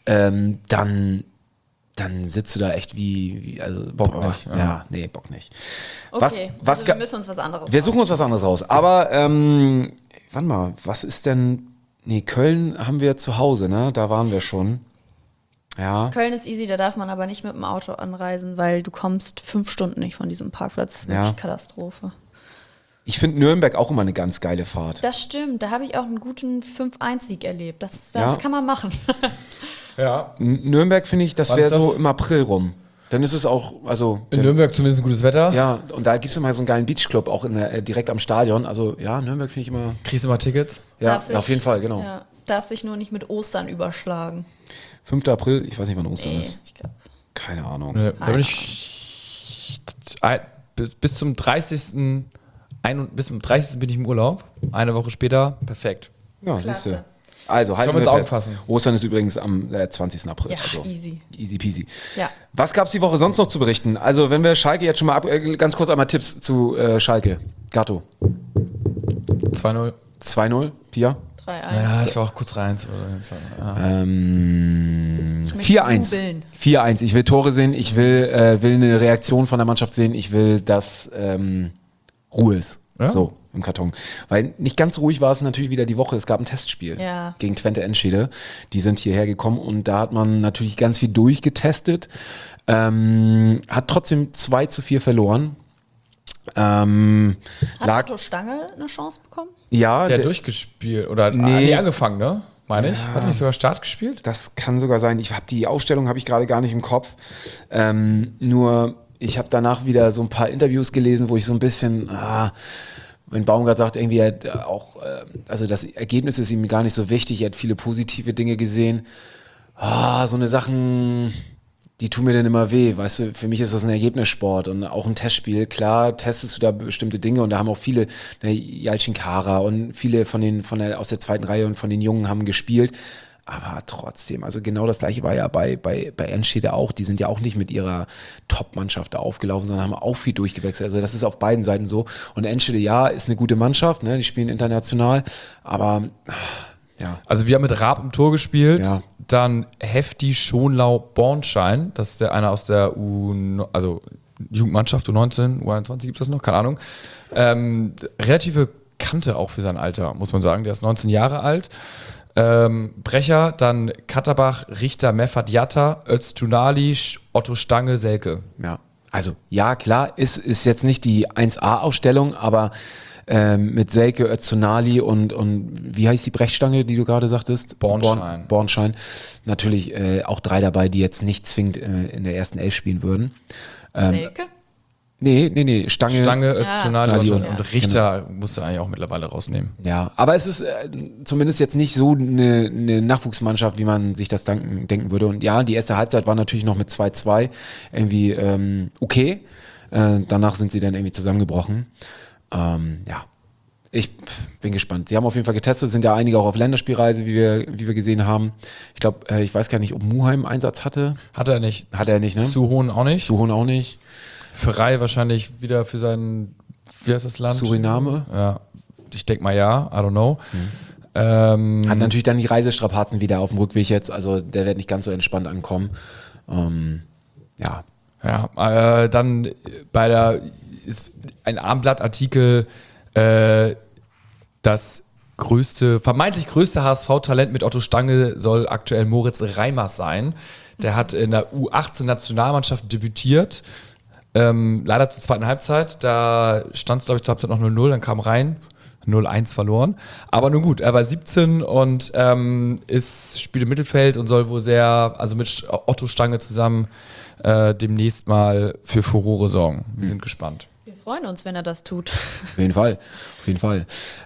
dann sitzt du da echt also Bock nicht. Ja, nee, Bock nicht. Okay, wir müssen uns was anderes Wir suchen uns was anderes raus. Aber, warte mal, was ist denn... Nee, Köln haben wir zu Hause, ne? Da waren wir schon. Ja. Köln ist easy, da darf man aber nicht mit dem Auto anreisen, weil du kommst 5 Stunden nicht von diesem Parkplatz. Das ist wirklich Katastrophe. Ich finde Nürnberg auch immer eine ganz geile Fahrt. Das stimmt, da habe ich auch einen guten 5-1-Sieg erlebt. Das kann man machen. Ja. Nürnberg finde ich, das Wann wäre ist das? so im April rum. Dann ist es auch, in Nürnberg zumindest ein gutes Wetter. Ja, und da gibt es immer so einen geilen Beachclub, auch direkt am Stadion. Also ja, Nürnberg finde ich immer... Kriegst du mal Tickets? Ja, auf jeden Fall, genau. Ja, darf sich nur nicht mit Ostern überschlagen. 5. April, ich weiß nicht, wann Ostern ist. Ich glaube. Keine Ahnung. Da bin ich bis zum 30. Bis zum 30. bin ich im Urlaub. Eine Woche später, perfekt. Ja, Klasse. siehst du. Also, halten Können wir wir uns fest. aufpassen. Ostern ist übrigens am 20. April. Ja, also easy. Easy peasy. Ja. Was gab es die Woche sonst noch zu berichten? Also, wenn wir Schalke jetzt schon mal ganz kurz einmal Tipps zu Schalke. Gatto. 2-0. 2-0, Pia. 3-1. Ja, ich war auch kurz rein. 4-1. 4-1. Ich will Tore sehen, ich will eine Reaktion von der Mannschaft sehen, ich will, dass Ruhe ist. Ja? So, im Karton. Weil nicht ganz ruhig war es natürlich wieder die Woche. Es gab ein Testspiel gegen Twente Enschede. Die sind hierher gekommen und da hat man natürlich ganz viel durchgetestet. Hat trotzdem 2-4 verloren. Hat Otto Stange eine Chance bekommen? Ja, Der hat durchgespielt oder Nee. angefangen, ne? meine ich. Hat er nicht sogar Start gespielt? Das kann sogar sein. Die Aufstellung habe ich gerade gar nicht im Kopf. Nur ich habe danach wieder so ein paar Interviews gelesen, wo ich so ein bisschen, wenn Baumgart sagt, irgendwie er hat auch, also das Ergebnis ist ihm gar nicht so wichtig, er hat viele positive Dinge gesehen. So eine Sachen, die tun mir dann immer weh, weißt du, für mich ist das ein Ergebnissport und auch ein Testspiel, klar, testest du da bestimmte Dinge und da haben auch viele, Yalcin Kara und viele aus der zweiten Reihe und von den Jungen haben gespielt, aber trotzdem, also genau das gleiche war ja bei Enschede auch, die sind ja auch nicht mit ihrer Top-Mannschaft da aufgelaufen, sondern haben auch viel durchgewechselt, also das ist auf beiden Seiten so und Enschede, ja, ist eine gute Mannschaft, ne? Die spielen international, aber ja. Also wir haben mit Raab im Tor gespielt, Ja. dann Hefti, Schonlau, Bornschein, das ist einer aus der Jugendmannschaft, U19, U21 gibt es das noch, keine Ahnung. Relative Kante auch für sein Alter, muss man sagen, der ist 19 Jahre alt. Brecher, dann Katterbach, Richter, Meffert Jatta, Öztunali, Otto Stange, Selke. Ja, also ja, klar, ist jetzt nicht die 1A-Aufstellung, aber mit Selke, Öztunali und wie heißt die Brechstange, die du gerade sagtest? Bornschein. Bornschein. Natürlich auch 3 dabei, die jetzt nicht zwingend in der ersten Elf spielen würden. Selke? Nee, Stange, Öztunali Ja. und Richter musste eigentlich auch mittlerweile rausnehmen. Ja, aber es ist zumindest jetzt nicht so eine Nachwuchsmannschaft, wie man sich das denken würde. Und ja, die erste Halbzeit war natürlich noch mit 2-2 irgendwie okay. Danach sind sie dann irgendwie zusammengebrochen. Ja, ich bin gespannt. Sie haben auf jeden Fall getestet, sind ja einige auch auf Länderspielreise, wie wir gesehen haben. Ich glaube, ich weiß gar nicht, ob Muheim Einsatz hatte. Hat er nicht. Hat er nicht, ne? Suhohn auch nicht. Suhohn auch nicht. Ferrei wahrscheinlich wieder für sein, wie heißt das Land? Suriname. Ja, ich denke mal ja, I don't know. Hat natürlich dann die Reisestrapazen wieder auf dem Rückweg jetzt, also der wird nicht ganz so entspannt ankommen. Ja. Ja, dann ist ein Abendblattartikel, das vermeintlich größte HSV-Talent mit Otto Stange soll aktuell Moritz Reimers sein. Der hat in der U18-Nationalmannschaft debütiert, leider zur zweiten Halbzeit. Da stand es, glaube ich, zur Halbzeit noch 0-0, dann kam rein, 0-1 verloren. Aber nun gut, er war 17 und spielt im Mittelfeld und soll wohl mit Otto Stange zusammen demnächst mal für Furore sorgen. Wir sind gespannt. Wir freuen uns, wenn er das tut. Auf jeden Fall.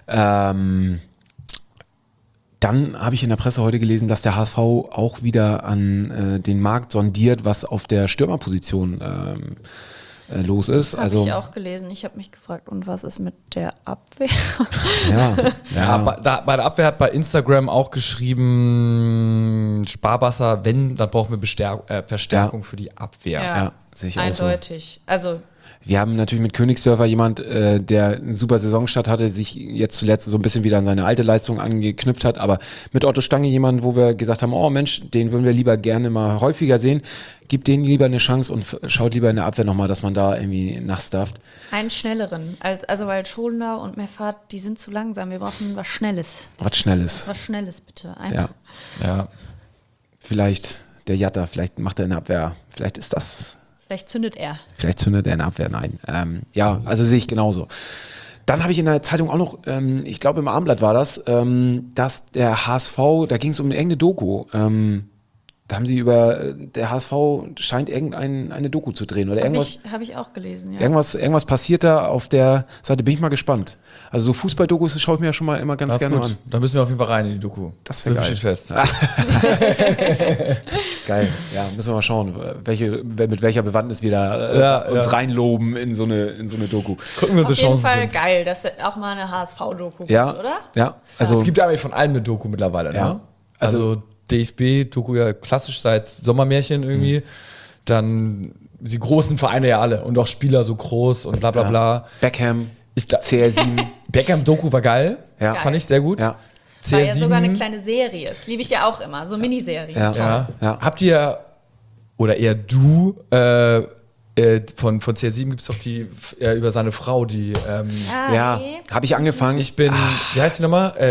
Dann habe ich in der Presse heute gelesen, dass der HSV auch wieder an den Markt sondiert, was auf der Stürmerposition los ist. Habe ich auch gelesen. Ich habe mich gefragt, und was ist mit der Abwehr? Ja. Bei der Abwehr hat bei Instagram auch geschrieben, Sparwasser, wenn, dann brauchen wir Verstärkung für die Abwehr. Ja, sehe ich auch so. Eindeutig. Also Wir haben natürlich mit Königsdörfer jemand, der eine super Saisonstart hatte, sich jetzt zuletzt so ein bisschen wieder an seine alte Leistung angeknüpft hat, aber mit Otto Stange jemanden, wo wir gesagt haben, oh Mensch, den würden wir lieber gerne mal häufiger sehen, gibt denen lieber eine Chance und schaut lieber in der Abwehr nochmal, dass man da irgendwie nachstafft. einen schnelleren. Weil Schonlau und Meffert, die sind zu langsam. Wir brauchen was Schnelles. Was Schnelles. Was Schnelles, bitte. Ja. Vielleicht der Jatta, vielleicht macht er in der Abwehr, vielleicht ist das... Vielleicht zündet er. Vielleicht zündet er in der Abwehr, nein. Ja, also sehe ich genauso. Dann habe ich in der Zeitung auch noch, ich glaube im Abendblatt war das, dass der HSV, da ging es um irgendeine Doku, da haben sie der HSV scheint eine Doku zu drehen oder irgendwas. Habe ich auch gelesen, ja. Irgendwas passiert da auf der Seite, bin ich mal gespannt. Also so Fußballdokus schaue ich mir ja schon mal immer ganz gerne an. Da müssen wir auf jeden Fall rein in die Doku. Das wäre geil. Steht fest. Geil, ja, müssen wir mal schauen, mit welcher Bewandtnis wir da uns reinloben in so eine Doku. Gucken wir Auf unsere jeden Chancen Fall sind. geil, dass auch mal eine HSV-Doku gibt, Ja, oder? ja. Also Es gibt ja eigentlich von allem eine Doku mittlerweile, ne? Ja. Also DFB-Doku ja klassisch seit Sommermärchen irgendwie. Dann die großen Vereine ja alle und auch Spieler so groß und bla bla bla. Beckham, Ich glaub, CR7. Beckham-Doku war geil. Ja. Fand ich sehr gut. Ja. War ja CR7. sogar eine kleine Serie. Das liebe ich ja auch immer. So Miniserien. Ja. Ja. Ja. Habt ihr, oder eher du, von CR7 gibt es doch die über seine Frau, die Ja, habe ich angefangen. ich bin, wie heißt die nochmal?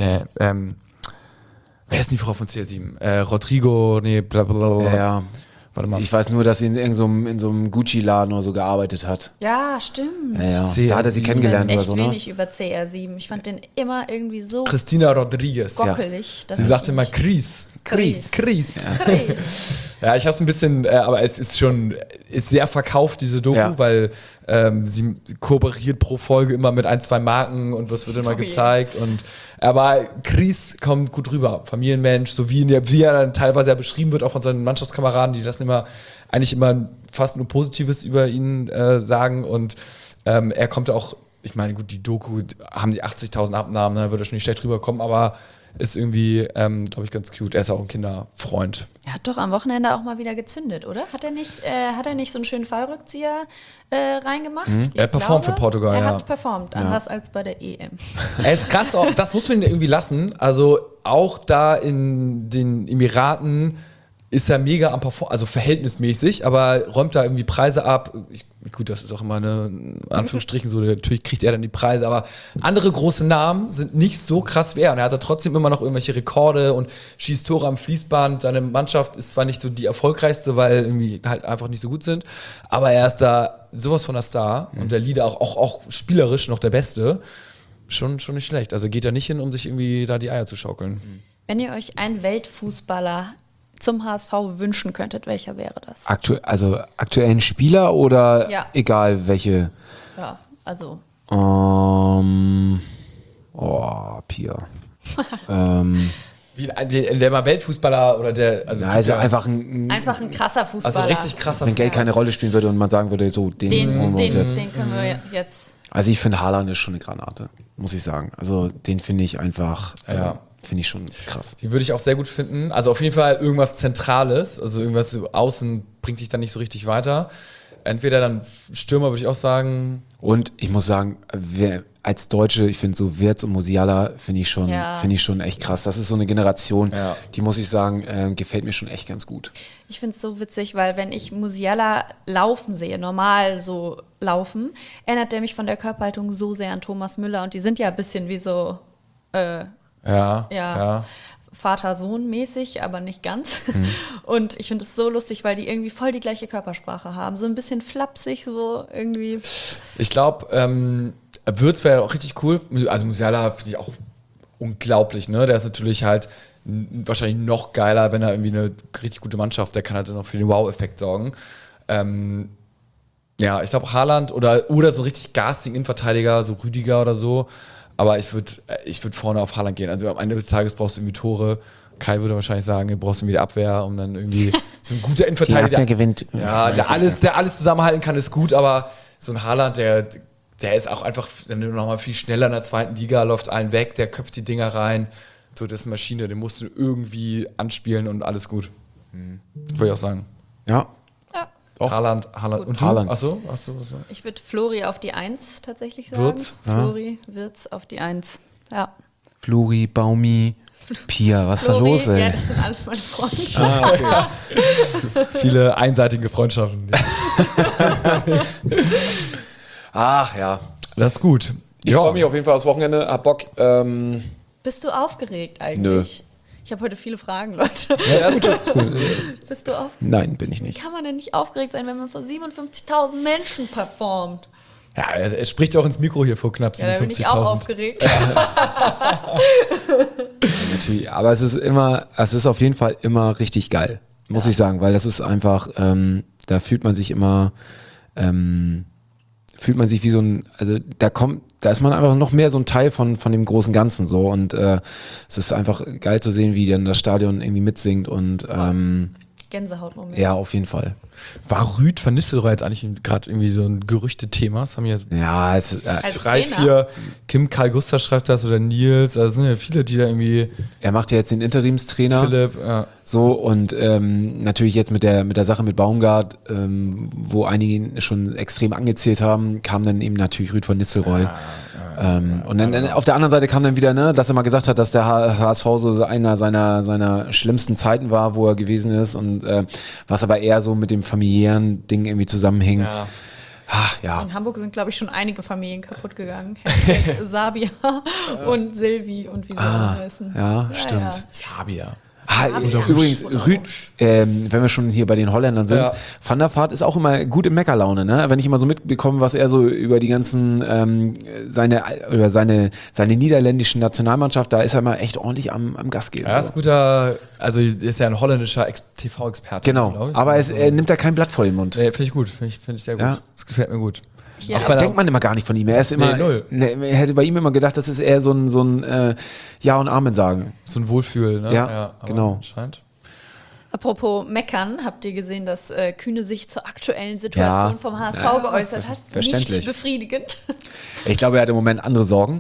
Wer ist denn die Frau von CR7? Rodrigo, bla bla bla. Ja. Warte mal. Ich weiß nur, dass sie in so einem Gucci-Laden oder so gearbeitet hat. Ja, stimmt. Ja. CR7. Da hat er sie Ich kennengelernt weiß oder echt so, ne? wenig über CR7. Ich fand den immer irgendwie so Christina Rodriguez. gockelig. dass Sie ich sagte immer nicht- Chris. Chris. Chris. Chris. Ja, ich habe es ein bisschen, aber es ist sehr verkauft, diese Doku, Ja. weil sie kooperiert pro Folge immer mit 1, 2 Marken und was wird immer Oh je. gezeigt. Aber Chris kommt gut rüber, Familienmensch, so wie er dann teilweise ja beschrieben wird, auch von seinen Mannschaftskameraden, die das eigentlich immer fast nur Positives über ihn sagen. Und er kommt auch, ich meine, gut, die Doku haben die 80.000 Abnahmen, da würde er schon nicht schlecht rüberkommen, aber ist irgendwie, glaube ich, ganz cute. Er ist auch ein Kinderfreund. Er hat doch am Wochenende auch mal wieder gezündet, oder? Hat er nicht so einen schönen Fallrückzieher reingemacht? Ich Er hat performt für Portugal, Er ja. hat performt, anders als bei der EM. Er ist krass, auch, das muss man irgendwie lassen. Also auch da in den Emiraten ist er mega am Performen, also verhältnismäßig, aber räumt da irgendwie Preise ab. Gut, das ist auch immer eine, in Anführungsstrichen so, natürlich kriegt er dann die Preise, aber andere große Namen sind nicht so krass schwer. Und er hat da trotzdem immer noch irgendwelche Rekorde und schießt Tore am Fließband. Seine Mannschaft ist zwar nicht so die erfolgreichste, weil irgendwie halt einfach nicht so gut sind, aber er ist da sowas von der Star und der Leader auch spielerisch noch der Beste. Schon nicht schlecht. Also geht er nicht hin, um sich irgendwie da die Eier zu schaukeln. Wenn ihr euch einen Weltfußballer zum HSV wünschen könntet, welcher wäre das? Aktuellen Spieler oder Ja. egal welche? Ja, also Pia. Der mal Weltfußballer oder der, also es Ja, gibt also ja einfach ein, einfach ein krasser Fußballer. also richtig krasser wenn Geld keine Rolle spielen würde und man sagen würde, so, den holen wir uns jetzt. Den können wir jetzt. Also ich finde Haaland ist schon eine Granate, muss ich sagen. Also den finde ich einfach, finde ich schon krass. Die würde ich auch sehr gut finden. Also auf jeden Fall irgendwas Zentrales, also irgendwas so außen bringt dich dann nicht so richtig weiter. Entweder dann Stürmer, würde ich auch sagen. Und ich muss sagen, als Deutsche, ich finde so Wirtz und Musiala finde ich schon echt krass. Das ist so eine Generation, die muss ich sagen, gefällt mir schon echt ganz gut. Ich finde es so witzig, weil wenn ich Musiala laufen sehe, normal so laufen, erinnert der mich von der Körperhaltung so sehr an Thomas Müller und die sind ja ein bisschen wie so Ja. Vater-Sohn-mäßig, aber nicht ganz. Und ich finde es so lustig, weil die irgendwie voll die gleiche Körpersprache haben. So ein bisschen flapsig, so irgendwie. Ich glaube, Würz wäre auch richtig cool. Also Musiala finde ich auch unglaublich, ne? Der ist natürlich halt wahrscheinlich noch geiler, wenn er irgendwie eine richtig gute Mannschaft, der kann halt dann noch für den Wow-Effekt sorgen. Ja, ich glaube Haaland oder so einen richtig garstigen Innenverteidiger, so Rüdiger oder so. Aber ich würd vorne auf Haaland gehen. Also am Ende des Tages brauchst du irgendwie Tore. Kai würde wahrscheinlich sagen, du brauchst irgendwie die Abwehr, um dann irgendwie so ein guter Innenverteidiger. gewinnt. Ja, der alles zusammenhalten kann, ist gut, aber so ein Haaland, der ist auch einfach dann nochmal viel schneller in der zweiten Liga, läuft allen weg, der köpft die Dinger rein. So, das ist eine Maschine, den musst du irgendwie anspielen und alles gut. Würde ich auch sagen. Ja. Auch. Haaland. Und du? Haaland. Achso. Ich würde Flori auf die 1 tatsächlich sagen. Wirtz? Flori, Wirtz auf die 1. Ja. Fluri, Baumi, Pia, was ist da Flori, los, ey? ja, das sind alles meine Freunde. Viele einseitige Freundschaften. Ach ja. Das ist gut. Ich freue mich auf jeden Fall aufs Wochenende, hab Bock. Bist du aufgeregt eigentlich? Ich habe heute viele Fragen, Leute. Ja, ist gut. Bist du aufgeregt? Nein, bin ich nicht. Kann man denn nicht aufgeregt sein, wenn man vor 57.000 Menschen performt? Ja, er spricht auch ins Mikro hier vor knapp 57.000. Ja, da bin ich auch aufgeregt. Natürlich, aber es ist auf jeden Fall immer richtig geil, muss ich sagen, weil das ist einfach, da fühlt man sich immer, wie so ein, also da ist man einfach noch mehr so ein Teil von dem großen Ganzen so und es ist einfach geil zu sehen, wie dann das Stadion irgendwie mitsingt und Gänsehautmoment. ja, auf jeden Fall. War Rüd van Nistelrooy jetzt eigentlich gerade irgendwie so ein Gerüchtethema? Das haben jetzt Ja, Als 3, Trainer? 4, Kim Karl Gustav schreibt das oder Nils, also es sind ja viele, die da irgendwie, er macht ja jetzt den Interimstrainer. Philipp, ja. So und natürlich jetzt mit der Sache mit Baumgart, wo einige ihn schon extrem angezählt haben, kam dann eben natürlich Rüd von Nistelrooy. Und dann auf der anderen Seite kam dann wieder, dass er mal gesagt hat, dass der HSV so einer seiner schlimmsten Zeiten war, wo er gewesen ist und was aber eher so mit dem familiären Ding irgendwie zusammenhing. Ja. Ach, ja. In Hamburg sind, glaube ich, schon einige Familien kaputt gegangen. Hashtag Sabia und Silvi und wie sie alle heißen. Ja, stimmt. Sabia. Übrigens, wenn wir schon hier bei den Holländern sind, Van der Vaart ist auch immer gut in Meckerlaune, ne? Wenn ich immer so mitbekomme, was er so über die ganzen, seine niederländischen Nationalmannschaft, da ist er immer echt ordentlich am Gas geben. Er ist guter, also ist ja ein holländischer TV-Experte. Genau, aber er nimmt da kein Blatt vor den Mund. Nee, finde ich gut, finde ich sehr gut. Ja. Das gefällt mir gut. Ja. Auch Denkt man immer gar nicht von ihm. Er ist immer, null. Er hätte bei ihm immer gedacht, das ist eher so ein Ja und Amen sagen. So ein Wohlfühl, ne? Ja, aber genau. Anscheinend. Apropos meckern, habt ihr gesehen, dass Kühne sich zur aktuellen Situation vom HSV geäußert hat? verständlich. Nicht befriedigend. Ich glaube, er hat im Moment andere Sorgen.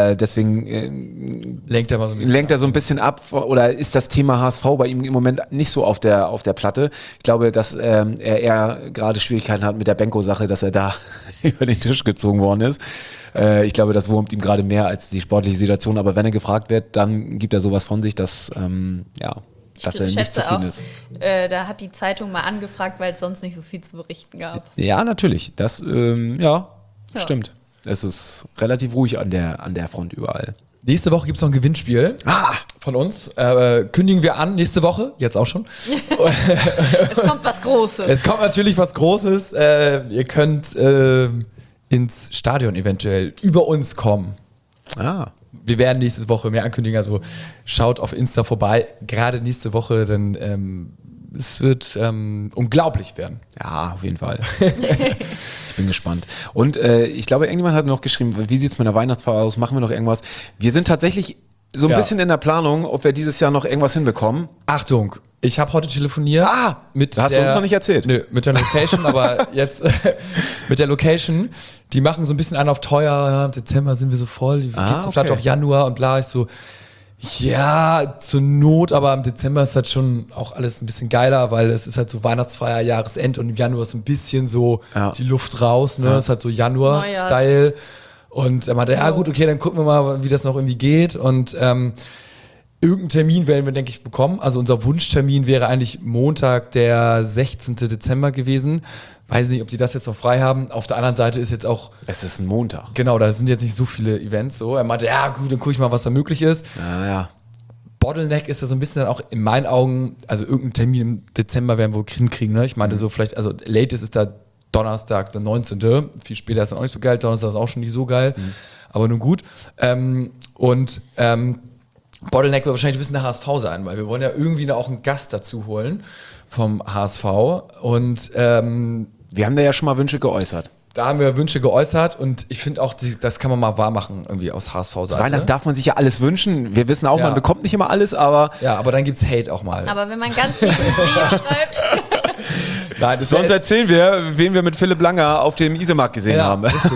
Deswegen Lenkt er mal so ein bisschen. lenkt er so ein bisschen ab oder ist das Thema HSV bei ihm im Moment nicht so auf der Platte. Ich glaube, dass er eher gerade Schwierigkeiten hat mit der Benko-Sache, dass er da über den Tisch gezogen worden ist. Ich glaube, das wurmt ihm gerade mehr als die sportliche Situation. Aber wenn er gefragt wird, dann gibt er sowas von sich, dass er nicht zufrieden ist. Da hat die Zeitung mal angefragt, weil es sonst nicht so viel zu berichten gab. Ja, natürlich. Das stimmt. Es ist relativ ruhig an der Front überall. Nächste Woche gibt es noch ein Gewinnspiel von uns. Kündigen wir an, nächste Woche, jetzt auch schon. Es kommt was Großes. Es kommt natürlich was Großes. Ihr könnt ins Stadion eventuell über uns kommen. Wir werden nächste Woche mehr ankündigen, also schaut auf Insta vorbei, gerade nächste Woche, denn es wird unglaublich werden. Ja, auf jeden Fall. Ich bin gespannt. Und ich glaube, irgendjemand hat noch geschrieben, wie sieht es mit der Weihnachtsfeier aus? Machen wir noch irgendwas? Wir sind tatsächlich so ein bisschen in der Planung, ob wir dieses Jahr noch irgendwas hinbekommen. Achtung, ich habe heute telefoniert. Das hast du uns noch nicht erzählt. Nö, mit der Location, aber jetzt mit der Location. Die machen so ein bisschen einen auf teuer. Ja, im Dezember sind wir so voll. Geht's so vielleicht auch Januar und bla. Ich so, ja, zur Not, aber im Dezember ist halt schon auch alles ein bisschen geiler, weil es ist halt so Weihnachtsfeier, Jahresend und im Januar ist so ein bisschen so die Luft raus. Ne? Es ist halt so Januar-Style. Und er meinte, ja gut, okay, dann gucken wir mal, wie das noch irgendwie geht. Und irgendeinen Termin werden wir, denke ich, bekommen. Also unser Wunschtermin wäre eigentlich Montag, der 16. Dezember gewesen. Weiß nicht, ob die das jetzt noch frei haben. Auf der anderen Seite ist jetzt auch... Es ist ein Montag. Genau, da sind jetzt nicht so viele Events. So. Er meinte, ja gut, dann gucke ich mal, was da möglich ist. Ja. Bottleneck ist da so ein bisschen dann auch in meinen Augen, also irgendeinen Termin im Dezember werden wir hinkriegen. Ne? Ich meinte so vielleicht, also latest ist da Donnerstag, der 19. Viel später ist dann auch nicht so geil. Donnerstag ist auch schon nicht so geil. Aber nun gut. Bottleneck wird wahrscheinlich ein bisschen der HSV sein, weil wir wollen ja irgendwie auch einen Gast dazu holen vom HSV. Und wir haben da ja schon mal Wünsche geäußert. Da haben wir Wünsche geäußert und ich finde auch, das kann man mal wahr machen, irgendwie aus HSV-Seite. Zu Weihnachten darf man sich ja alles wünschen. Wir wissen auch, man bekommt nicht immer alles, aber... Ja, aber dann gibt's Hate auch mal. Aber wenn man ganz lieb einen Brief schreibt... Nein, sonst erzählen wir, wen wir mit Philipp Langer auf dem Isemarkt gesehen haben. Richtig.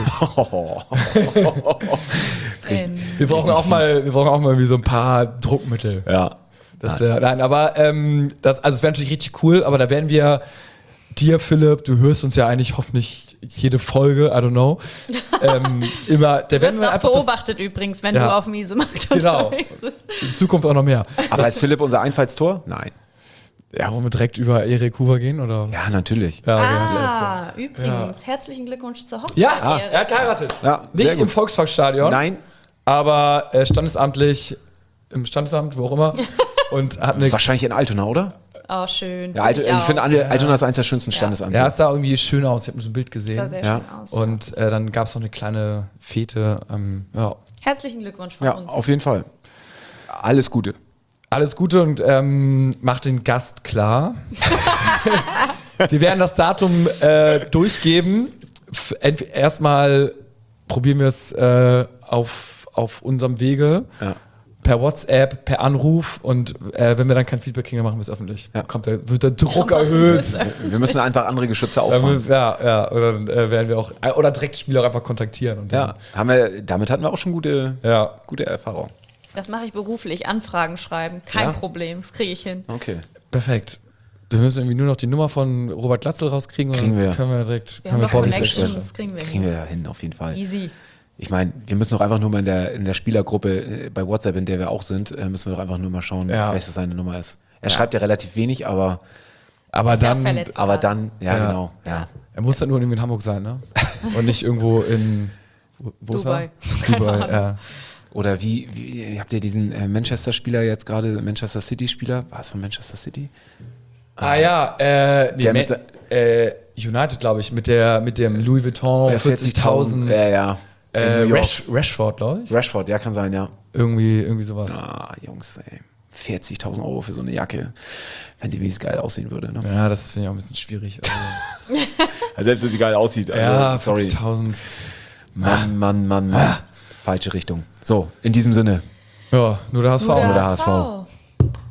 Wir brauchen auch mal irgendwie so ein paar Druckmittel. Ja. Es wäre natürlich richtig cool, aber da werden wir dir, Philipp, du hörst uns ja eigentlich hoffentlich jede Folge, I don't know. Immer, Du wirst auch beobachtet übrigens, wenn du auf dem Isemarkt unterwegs bist. In Zukunft auch noch mehr. Aber ist Philipp unser Einfallstor? Nein. Ja, wollen wir direkt über Erik Huber gehen? Oder? Ja, natürlich. Ja, okay, übrigens, herzlichen Glückwunsch zur Hochzeit. Ja, er hat geheiratet. Ja, nicht im Volksparkstadion. Nein. Aber standesamtlich, im Standesamt, wo auch immer. Und hat wahrscheinlich in Altona, oder? Oh, schön. Ja, ich finde, Altona ist eins der schönsten Standesamte. Ja, es sah irgendwie schön aus. Ich habe so ein Bild gesehen. Es sah sehr schön aus. Und dann gab es noch eine kleine Fete. Herzlichen Glückwunsch von uns. Ja, auf jeden Fall. Alles Gute. Alles Gute und macht den Gast klar. Wir werden das Datum durchgeben. Erstmal probieren wir es auf unserem Wege. Ja. Per WhatsApp, per Anruf und wenn wir dann kein Feedback kriegen, dann machen wir es öffentlich. Ja. Wird der Druck erhöht. Wir müssen einfach andere Geschütze auffahren. Oder werden wir auch, oder direkt Spieler einfach kontaktieren. Und dann, damit hatten wir auch schon gute Erfahrung. Das mache ich beruflich, Anfragen schreiben, kein Problem, das kriege ich hin. Okay. Perfekt. Wir müssen irgendwie nur noch die Nummer von Robert Glatzel rauskriegen. Kriegen wir. Können wir direkt. Wir haben Connections, kriegen wir ja hin, auf jeden Fall. Easy. Ich meine, wir müssen doch einfach nur mal in der Spielergruppe bei WhatsApp, in der wir auch sind, müssen wir doch einfach nur mal schauen, welche seine Nummer ist. Er schreibt ja relativ wenig, aber dann, genau. Ja. Er muss dann nur irgendwie in Hamburg sein, ne? Und nicht irgendwo in Dubai. Dubai, ja. Oder wie habt ihr diesen Manchester-Spieler jetzt gerade, Manchester City-Spieler? War es von Manchester City? United, glaube ich, mit dem Louis Vuitton 40.000. Rashford, glaube ich. Rashford, ja, kann sein, ja. Irgendwie sowas. Ah, Jungs, ey. 40.000 € für so eine Jacke, wenn die wenigstens geil aussehen würde. Ne? Ja, das finde ich auch ein bisschen schwierig. Also selbst wenn sie geil aussieht. Also, ja, sorry. 40.000. Mann. Falsche Richtung. So, in diesem Sinne. Ja, nur der HSV. Nur der HSV.